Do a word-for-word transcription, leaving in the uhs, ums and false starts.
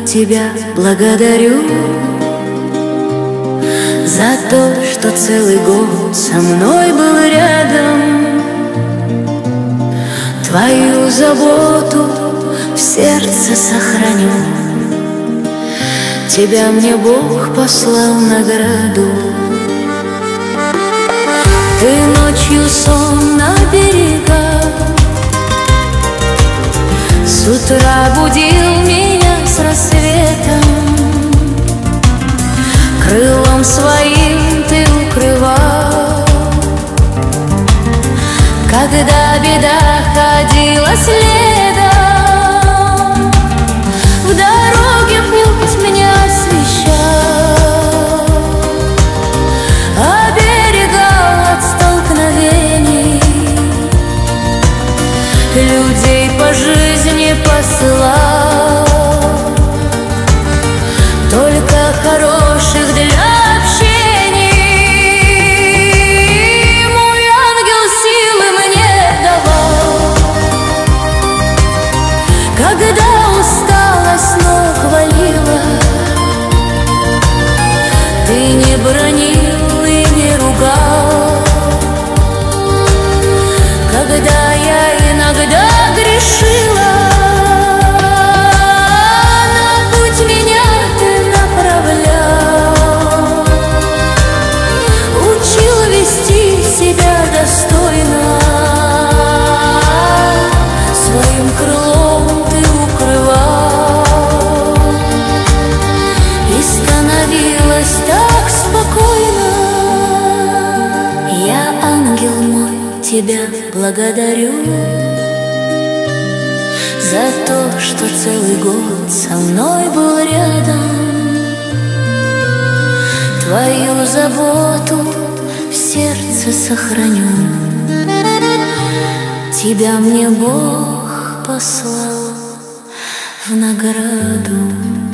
тебя благодарю за то, что целый год со мной был рядом. Твою заботу в сердце сохраню. Тебя мне Бог послал награду. Ты ночью сон на берегах, с утра будил меня с рассветом. Крылом своим ты укрывал, когда беда ходила следом. В дороге путь меня освещал, оберегал от столкновений, людей по жизни посылал, только хороших для общения. Мой ангел силы мне давал, когда усталость ног валила. Ты не бранил и не ругал, когда я иногда грешила. На путь меня ты направлял, учил вести себя достойно. Своим крылом ты укрывал, и становилось так спокойно. Я, ангел мой, тебя благодарю за то, что целый год со мной был рядом. Твою заботу в сердце сохраню. Тебя мне Бог послал в награду.